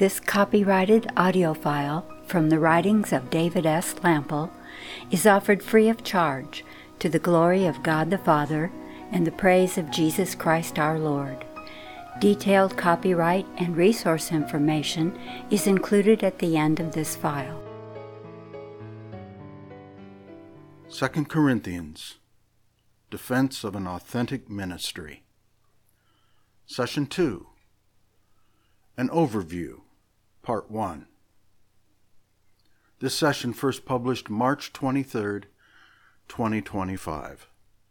This copyrighted audio file from the writings of David S. Lample is offered free of charge to the glory of God the Father and the praise of Jesus Christ our Lord. Detailed copyright and resource information is included at the end of this file. 2 Corinthians, Defense of an Authentic Ministry. Session 2, An Overview, Part 1. This session first published March 23, 2025.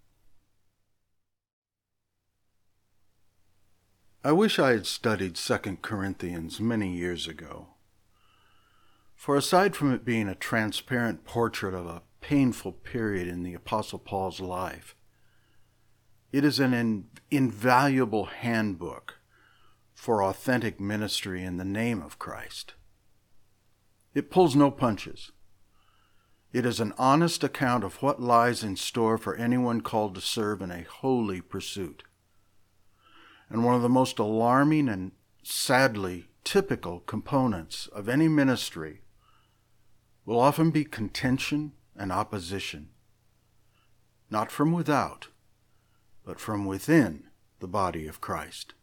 I wish I had studied 2 Corinthians many years ago. For aside from it being a transparent portrait of a painful period in the Apostle Paul's life, it is an invaluable handbook for authentic ministry in the name of Christ. It pulls no punches. It is an honest account of what lies in store for anyone called to serve in a holy pursuit. And one of the most alarming and sadly typical components of any ministry will often be contention and opposition, not from without, but from within the body of Christ.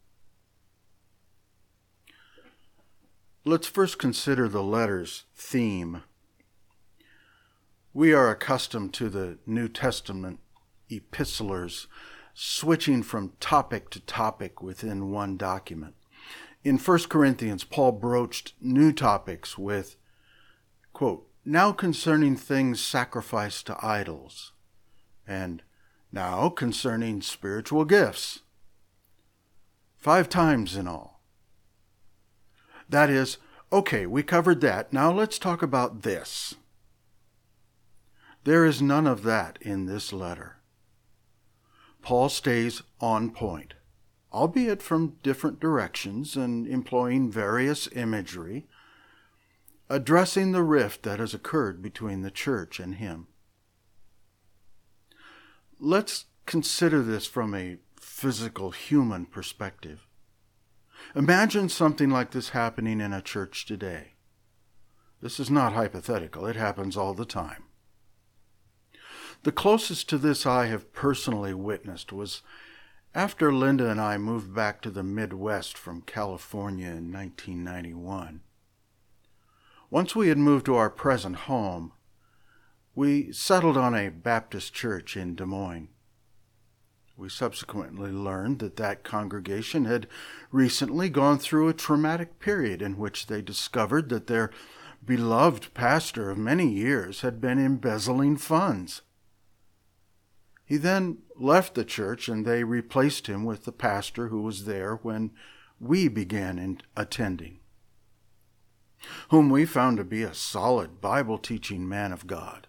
Let's first consider the letter's theme. We are accustomed to the New Testament epistolars switching from topic to topic within one document. In 1 Corinthians, Paul broached new topics with, quote, "Now concerning things sacrificed to idols," and "Now concerning spiritual gifts." 5 times in all. That is, okay, we covered that. Now let's talk about this. There is none of that in this letter. Paul stays on point, albeit from different directions and employing various imagery, addressing the rift that has occurred between the church and him. Let's consider this from a physical human perspective. Imagine something like this happening in a church today. This is not hypothetical. It happens all the time. The closest to this I have personally witnessed was after Linda and I moved back to the Midwest from California in 1991. Once we had moved to our present home, we settled on a Baptist church in Des Moines. We subsequently learned that that congregation had recently gone through a traumatic period in which they discovered that their beloved pastor of many years had been embezzling funds. He then left the church and they replaced him with the pastor who was there when we began attending, whom we found to be a solid Bible-teaching man of God.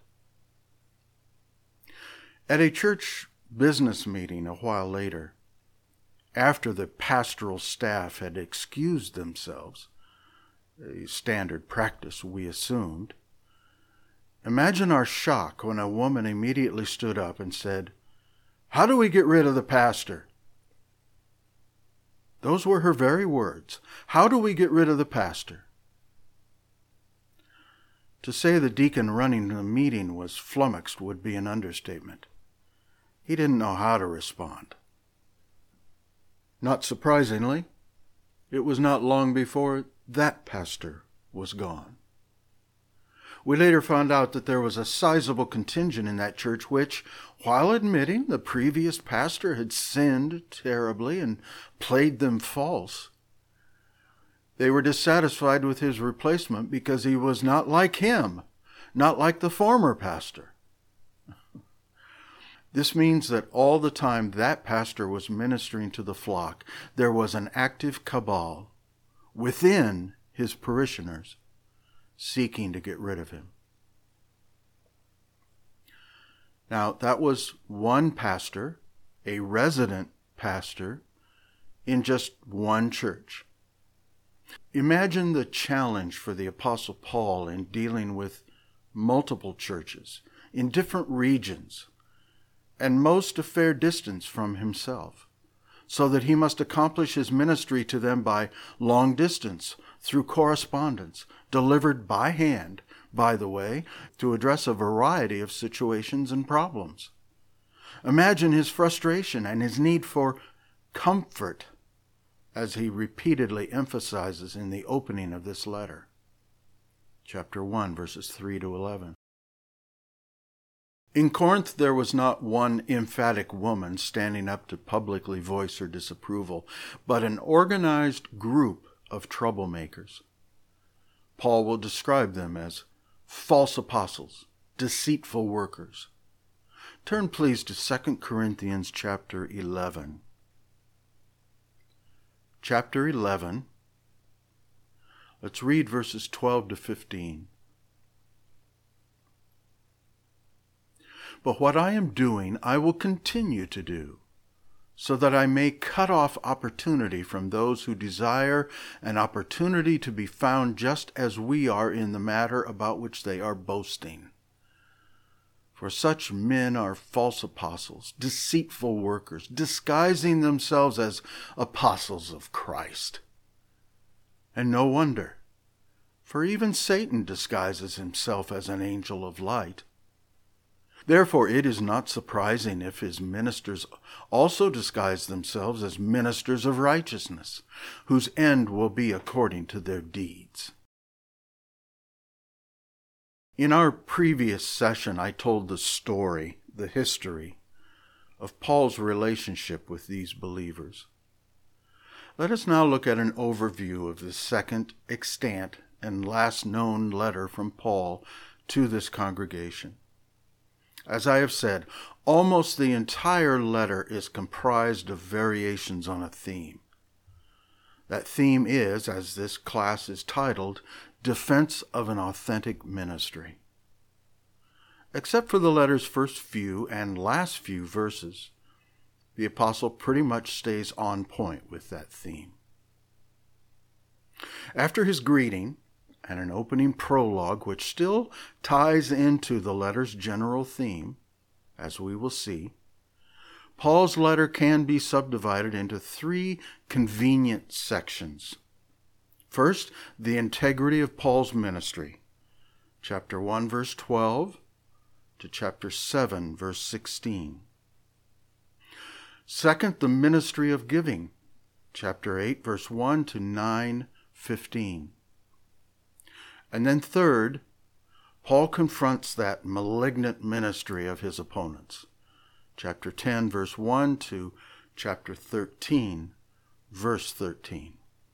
At a church business meeting a while later, after the pastoral staff had excused themselves, a standard practice we assumed, imagine our shock when a woman immediately stood up and said, "How do we get rid of the pastor?" Those were her very words. How do we get rid of the pastor? To say the deacon running the meeting was flummoxed would be an understatement. He didn't know how to respond. Not surprisingly, it was not long before that pastor was gone. We later found out that there was a sizable contingent in that church which, while admitting the previous pastor had sinned terribly and played them false, they were dissatisfied with his replacement because he was not like him, not like the former pastor. This means that all the time that pastor was ministering to the flock, there was an active cabal within his parishioners seeking to get rid of him. Now, that was one pastor, a resident pastor, in just one church. Imagine the challenge for the Apostle Paul in dealing with multiple churches in different regions, and most a fair distance from himself. so that he must accomplish his ministry to them by long distance, through correspondence, delivered by hand, by the way, to address a variety of situations and problems. Imagine his frustration and his need for comfort, as he repeatedly emphasizes in the opening of this letter. Chapter 1, verses 3 to 11. In Corinth, there was not one emphatic woman standing up to publicly voice her disapproval, but an organized group of troublemakers. Paul will describe them as false apostles, deceitful workers. Turn please to 2 Corinthians chapter 11. Chapter 11. Let's read verses 12 to 15. But what I am doing, I will continue to do, so that I may cut off opportunity from those who desire an opportunity to be found just as we are in the matter about which they are boasting. For such men are false apostles, deceitful workers, disguising themselves as apostles of Christ. And no wonder, for even Satan disguises himself as an angel of light. Therefore, it is not surprising if his ministers also disguise themselves as ministers of righteousness, whose end will be according to their deeds. In our previous session, I told the history of Paul's relationship with these believers. Let us now look at an overview of the second extant and last known letter from Paul to this congregation. As I have said, almost the entire letter is comprised of variations on a theme. That theme is, as this class is titled, Defense of an Authentic Ministry. Except for the letter's first few and last few verses, the apostle pretty much stays on point with that theme. After his greeting and an opening prologue, which still ties into the letter's general theme, as we will see, Paul's letter can be subdivided into three convenient sections. First, the integrity of Paul's ministry, chapter 1, verse 12 to chapter 7, verse 16. Second, the ministry of giving, chapter 8, verse 1 to 9:15. And then third, Paul confronts that malignant ministry of his opponents, chapter 10, verse 1 to chapter 13, verse 13.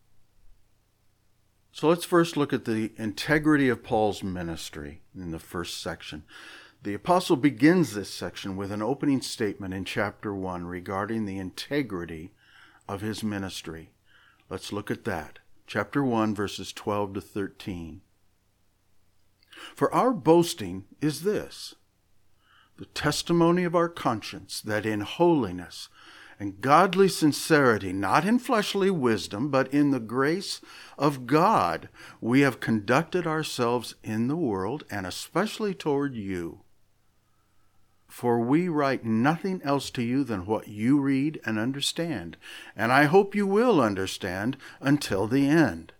So let's first look at the integrity of Paul's ministry in the first section. The apostle begins this section with an opening statement in chapter 1 regarding the integrity of his ministry. Let's look at that. Chapter 1, verses 12 to 13. For our boasting is this, the testimony of our conscience, that in holiness and godly sincerity, not in fleshly wisdom, but in the grace of God, we have conducted ourselves in the world, and especially toward you. For we write nothing else to you than what you read and understand, and I hope you will understand until the end.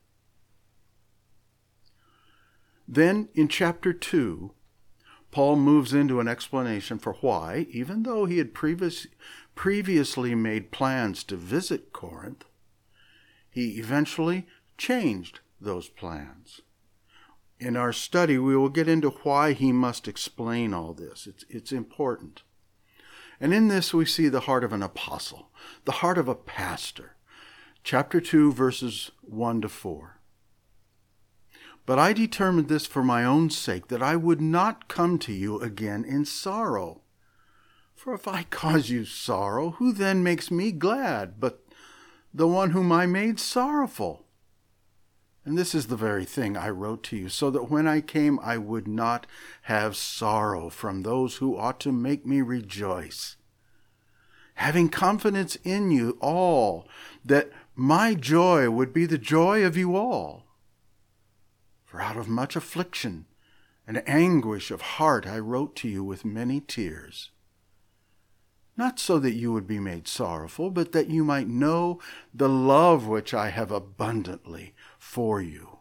Then, in chapter 2, Paul moves into an explanation for why, even though he had previously made plans to visit Corinth, he eventually changed those plans. In our study, we will get into why he must explain all this. It's important. And in this, we see the heart of an apostle, the heart of a pastor. Chapter 2, verses 1 to 4. But I determined this for my own sake, that I would not come to you again in sorrow. For if I cause you sorrow, who then makes me glad but the one whom I made sorrowful? And this is the very thing I wrote to you, so that when I came I would not have sorrow from those who ought to make me rejoice. Having confidence in you all, that my joy would be the joy of you all. For out of much affliction and anguish of heart I wrote to you with many tears. not so that you would be made sorrowful, but that you might know the love which I have abundantly for you.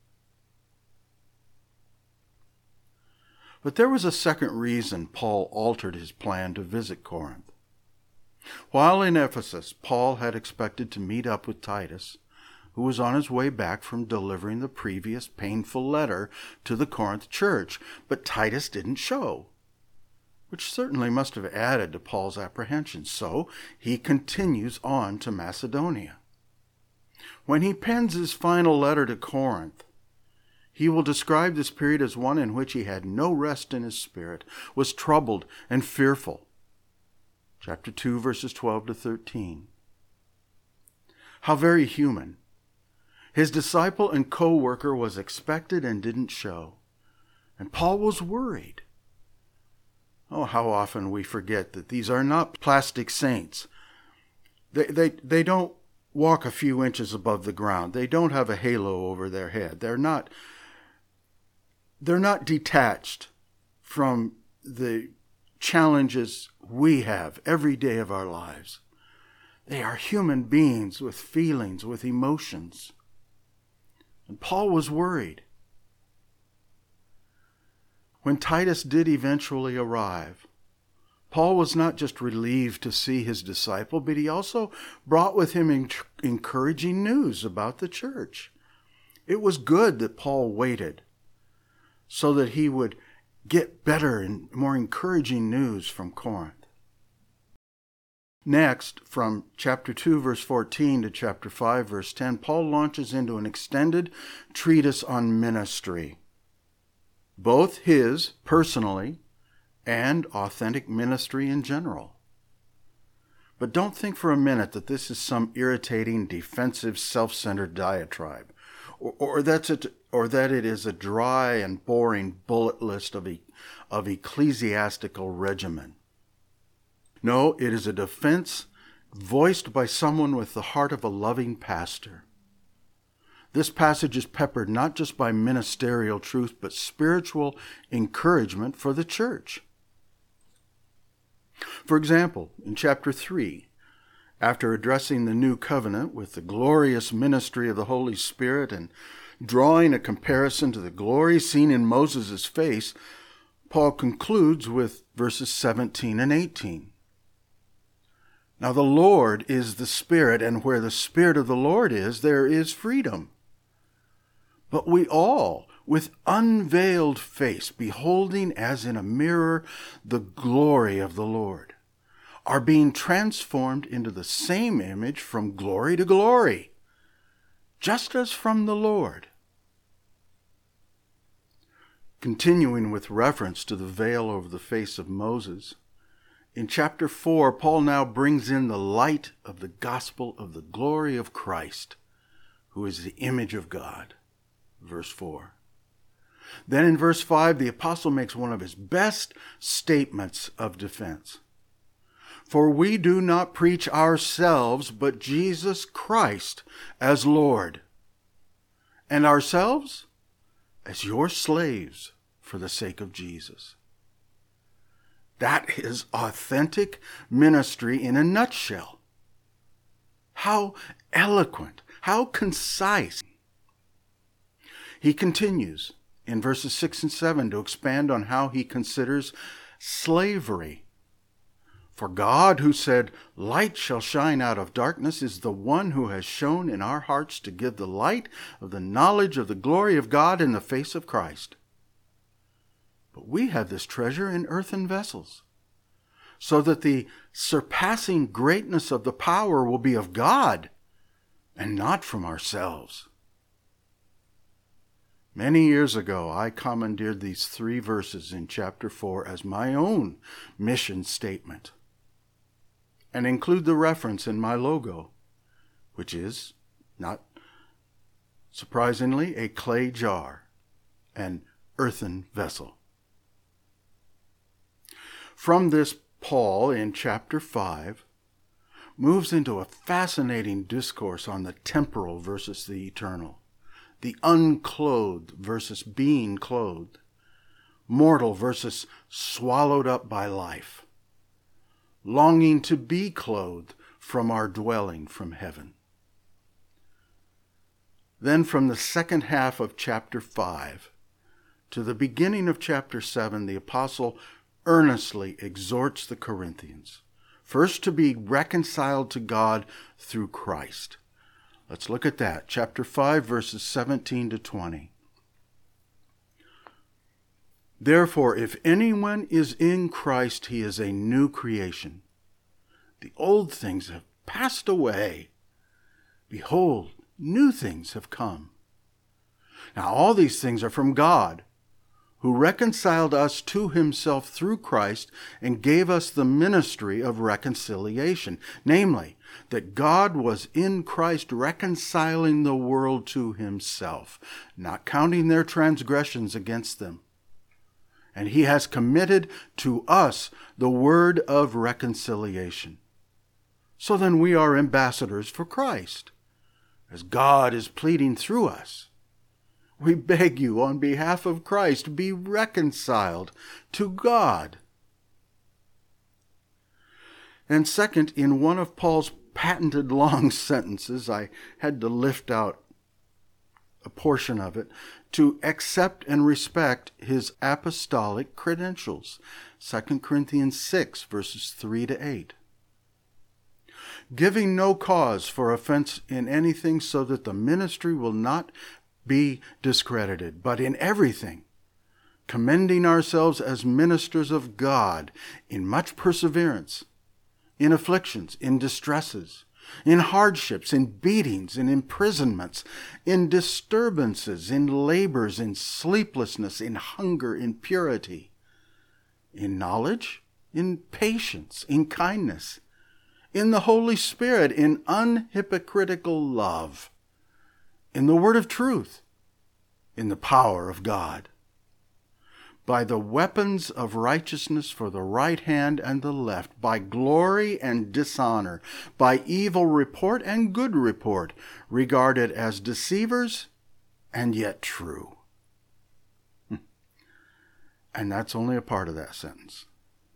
But there was a second reason Paul altered his plan to visit Corinth. While in Ephesus, Paul had expected to meet up with Titus, who was on his way back from delivering the previous painful letter to the Corinth church, but Titus didn't show, which certainly must have added to Paul's apprehension. So he continues on to Macedonia. When he pens his final letter to Corinth, he will describe this period as one in which he had no rest in his spirit, was troubled and fearful. Chapter 2, verses 12 to 13. How very human. His disciple and co-worker was expected and didn't show. And Paul was worried. Oh, how often we forget that these are not plastic saints. They don't walk a few inches above the ground. They don't have a halo over their head. They're not detached from the challenges we have every day of our lives. They are human beings with feelings, with emotions. And Paul was worried. When Titus did eventually arrive, Paul was not just relieved to see his disciple, but he also brought with him encouraging news about the church. It was good that Paul waited so that he would get better and more encouraging news from Corinth. Next, from chapter 2, verse 14 to chapter 5, verse 10, Paul launches into an extended treatise on ministry, both his personally and authentic ministry in general. But don't think for a minute that this is some irritating, defensive, self-centered diatribe, or that it is a dry and boring bullet list of ecclesiastical regimen. No, it is a defense voiced by someone with the heart of a loving pastor. This passage is peppered not just by ministerial truth, but spiritual encouragement for the church. For example, in chapter 3, after addressing the new covenant with the glorious ministry of the Holy Spirit and drawing a comparison to the glory seen in Moses' face, Paul concludes with verses 17 and 18. Now the Lord is the Spirit, and where the Spirit of the Lord is, there is freedom. But we all, with unveiled face, beholding as in a mirror the glory of the Lord, are being transformed into the same image from glory to glory, just as from the Lord. Continuing with reference to the veil over the face of Moses, in chapter 4, Paul now brings in the light of the gospel of the glory of Christ, who is the image of God. Verse 4. Then in verse 5, the apostle makes one of his best statements of defense. For we do not preach ourselves, but Jesus Christ as Lord, and ourselves as your slaves for the sake of Jesus. That is authentic ministry in a nutshell. How eloquent, how concise. He continues in verses 6 and 7 to expand on how he considers slavery. For God, who said, "Light shall shine out of darkness," is the one who has shone in our hearts to give the light of the knowledge of the glory of God in the face of Christ. But we have this treasure in earthen vessels, so that the surpassing greatness of the power will be of God and not from ourselves. Many years ago, I commandeered these 3 verses in chapter 4 as my own mission statement, and include the reference in my logo, which is, not surprisingly, a clay jar, an earthen vessel. From this, Paul, in chapter 5, moves into a fascinating discourse on the temporal versus the eternal, the unclothed versus being clothed, mortal versus swallowed up by life, longing to be clothed from our dwelling from heaven. Then from the second half of chapter 5 to the beginning of chapter 7, the apostle earnestly exhorts the Corinthians, first to be reconciled to God through Christ. Let's look at that. Chapter 5, verses 17 to 20. Therefore, if anyone is in Christ, he is a new creation. The old things have passed away. Behold, new things have come. Now all these things are from God, who reconciled us to himself through Christ and gave us the ministry of reconciliation, namely, that God was in Christ reconciling the world to himself, not counting their transgressions against them. And he has committed to us the word of reconciliation. So then we are ambassadors for Christ, as God is pleading through us. We beg you on behalf of Christ, be reconciled to God. And second, in one of Paul's patented long sentences, I had to lift out a portion of it, to accept and respect his apostolic credentials. 2 Corinthians 6, verses 3 to 8. Giving no cause for offense in anything, so that the ministry will not be discredited, but in everything, commending ourselves as ministers of God in much perseverance, in afflictions, in distresses, in hardships, in beatings, in imprisonments, in disturbances, in labors, in sleeplessness, in hunger, in purity, in knowledge, in patience, in kindness, in the Holy Spirit, in unhypocritical love, in the word of truth, in the power of God, by the weapons of righteousness for the right hand and the left, by glory and dishonor, by evil report and good report, regarded as deceivers and yet true. And that's only a part of that sentence.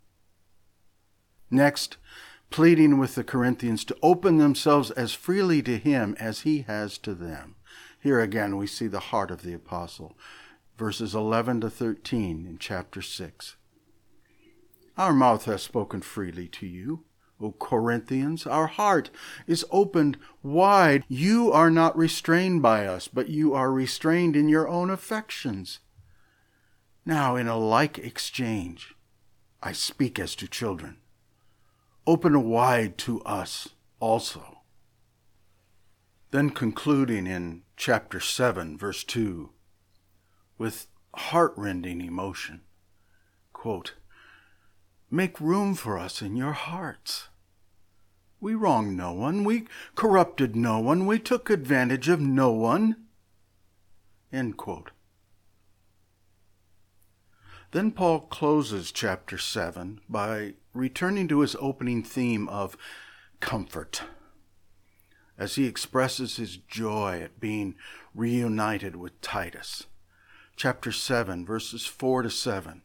Next, pleading with the Corinthians to open themselves as freely to him as he has to them. Here again we see the heart of the apostle. Verses 11 to 13 in chapter 6. Our mouth has spoken freely to you, O Corinthians. Our heart is opened wide. You are not restrained by us, but you are restrained in your own affections. Now, in a like exchange, I speak as to children. Open wide to us also. Then concluding in chapter 7, verse 2, with heart-rending emotion, quote, make room for us in your hearts. We wronged no one, we corrupted no one, we took advantage of no one. End quote. Then Paul closes chapter 7 by returning to his opening theme of comfort, as he expresses his joy at being reunited with Titus. Chapter 7, verses 4 to 7.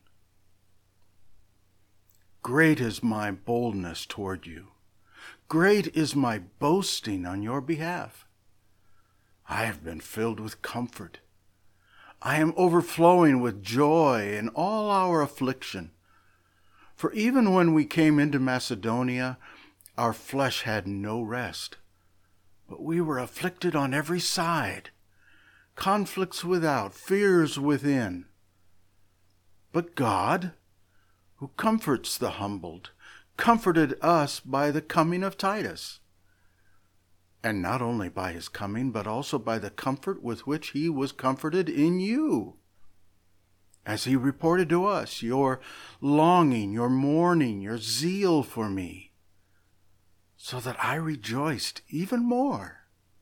Great is my boldness toward you. Great is my boasting on your behalf. I have been filled with comfort. I am overflowing with joy in all our affliction. For even when we came into Macedonia, our flesh had no rest, but we were afflicted on every side. Conflicts without, fears within. But God, who comforts the humbled, comforted us by the coming of Titus. And not only by his coming, but also by the comfort with which he was comforted in you. As he reported to us your longing, your mourning, your zeal for me, so that I rejoiced even more.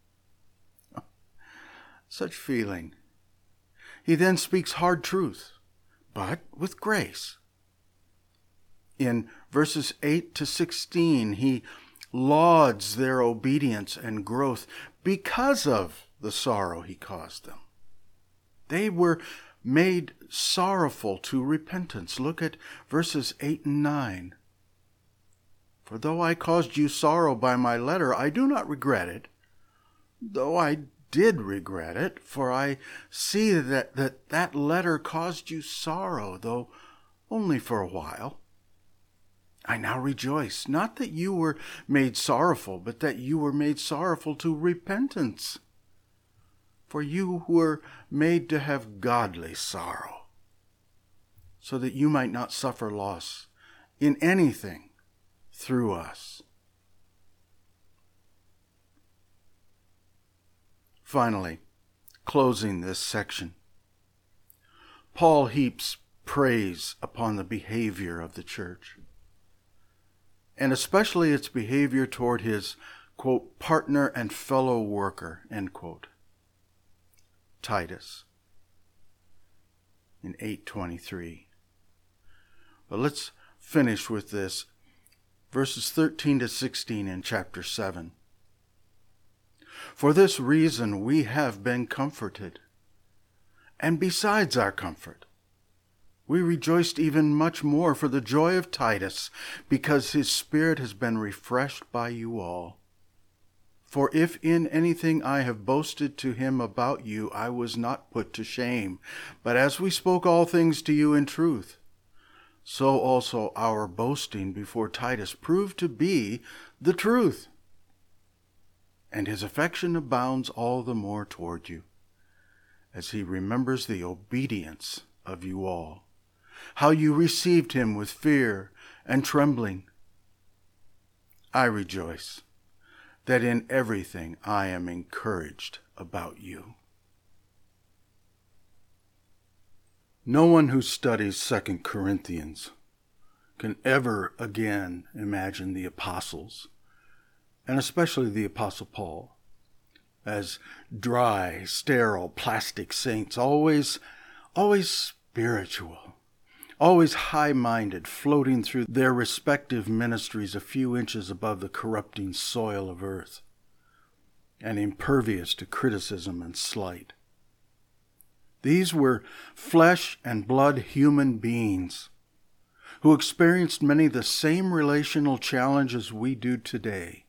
Such feeling. He then speaks hard truth, but with grace. In verses 8 to 16, he lauds their obedience and growth because of the sorrow he caused them. They were made sorrowful to repentance. Look at verses 8 and 9. For though I caused you sorrow by my letter, I do not regret it, though I did regret it, for I see that letter caused you sorrow, though only for a while. I now rejoice, not that you were made sorrowful, but that you were made sorrowful to repentance. For you were made to have godly sorrow, so that you might not suffer loss in anything through us. Finally, closing this section, Paul heaps praise upon the behavior of the church, and especially its behavior toward his, quote, partner and fellow worker, end quote, Titus, in 8:23. But let's finish with this, verses 13 to 16 in chapter 7. For this reason we have been comforted, and besides our comfort, we rejoiced even much more for the joy of Titus, because his spirit has been refreshed by you all. For if in anything I have boasted to him about you, I was not put to shame. But as we spoke all things to you in truth, so also our boasting before Titus proved to be the truth. And his affection abounds all the more toward you, as he remembers the obedience of you all, how you received him with fear and trembling. I rejoice that in everything I am encouraged about you. No one who studies 2 Corinthians can ever again imagine the apostles, and especially the Apostle Paul, as dry, sterile, plastic saints, always spiritual, always high-minded, floating through their respective ministries a few inches above the corrupting soil of earth, and impervious to criticism and slight. These were flesh and blood human beings who experienced many of the same relational challenges we do today.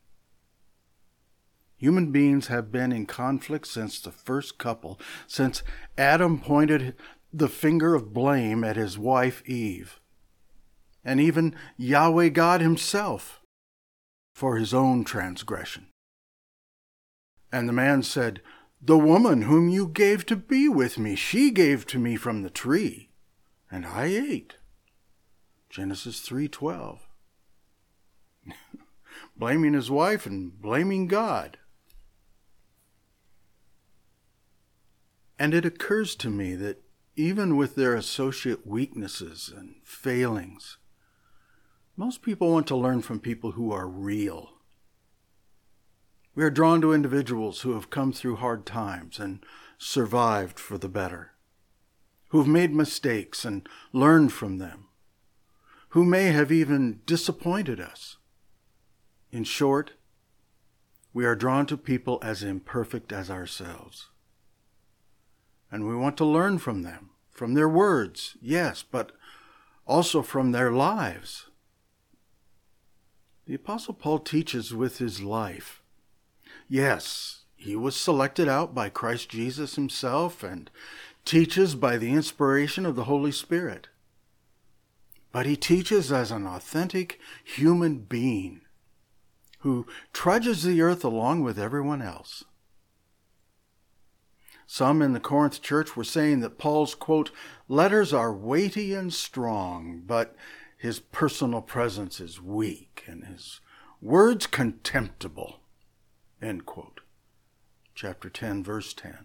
Human beings have been in conflict since the first couple, since Adam pointed the finger of blame at his wife Eve, and even Yahweh God himself for his own transgression. And the man said, "The woman whom you gave to be with me, she gave to me from the tree, and I ate." Genesis 3:12. Blaming his wife and blaming God. And it occurs to me that even with their associate weaknesses and failings, most people want to learn from people who are real. We are drawn to individuals who have come through hard times and survived for the better, who have made mistakes and learned from them, who may have even disappointed us. In short, we are drawn to people as imperfect as ourselves. And we want to learn from them, from their words, yes, but also from their lives. The Apostle Paul teaches with his life. Yes, he was selected out by Christ Jesus himself and teaches by the inspiration of the Holy Spirit. But he teaches as an authentic human being who trudges the earth along with everyone else. Some in the Corinth church were saying that Paul's, quote, letters are weighty and strong, but his personal presence is weak and his words contemptible, end quote. Chapter 10, verse 10.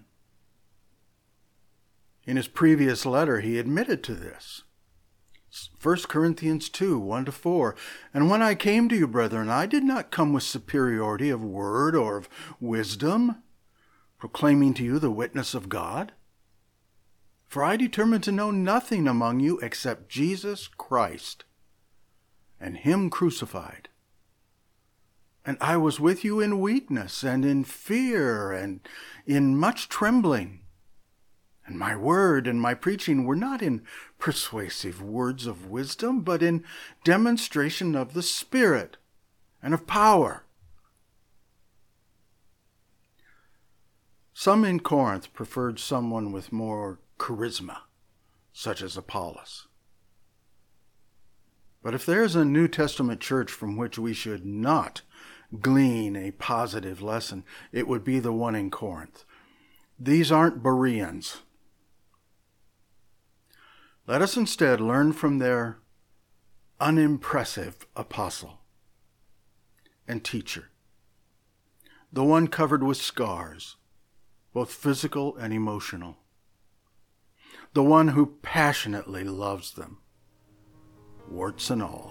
In his previous letter, he admitted to this. 1 Corinthians 2, 1-4. And when I came to you, brethren, I did not come with superiority of word or of wisdom, proclaiming to you the witness of God. For I determined to know nothing among you except Jesus Christ and him crucified. And I was with you in weakness and in fear and in much trembling. And my word and my preaching were not in persuasive words of wisdom, but in demonstration of the Spirit, and of power. Some in Corinth preferred someone with more charisma, such as Apollos. But if there is a New Testament church from which we should not glean a positive lesson, it would be the one in Corinth. These aren't Bereans. Let us instead learn from their unimpressive apostle and teacher, the one covered with scars, both physical and emotional, the one who passionately loves them, warts and all.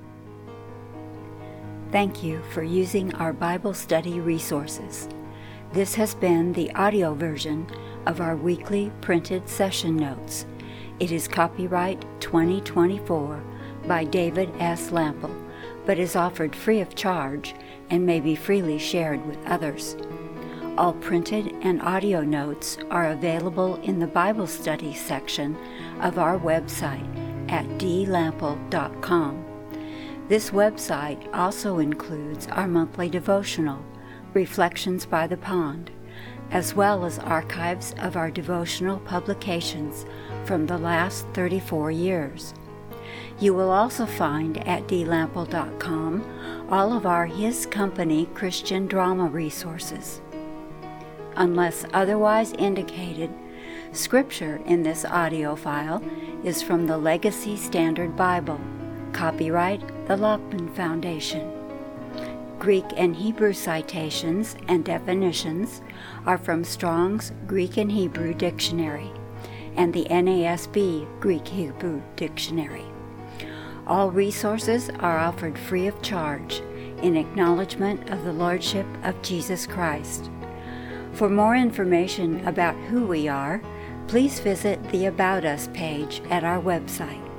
Thank you for using our Bible study resources. This has been the audio version of our weekly printed session notes. It is copyright 2024 by David S. Lample, but is offered free of charge and may be freely shared with others. All printed and audio notes are available in the Bible study section of our website at dlample.com. This website also includes our monthly devotional, Reflections by the Pond, as well as archives of our devotional publications from the last 34 years. You will also find at dlample.com all of our His Company Christian drama resources. Unless otherwise indicated, Scripture in this audio file is from the Legacy Standard Bible, copyright the Lockman Foundation. Greek and Hebrew citations and definitions are from Strong's Greek and Hebrew Dictionary and the NASB Greek-Hebrew Dictionary. All resources are offered free of charge in acknowledgement of the Lordship of Jesus Christ. For more information about who we are, please visit the About Us page at our website.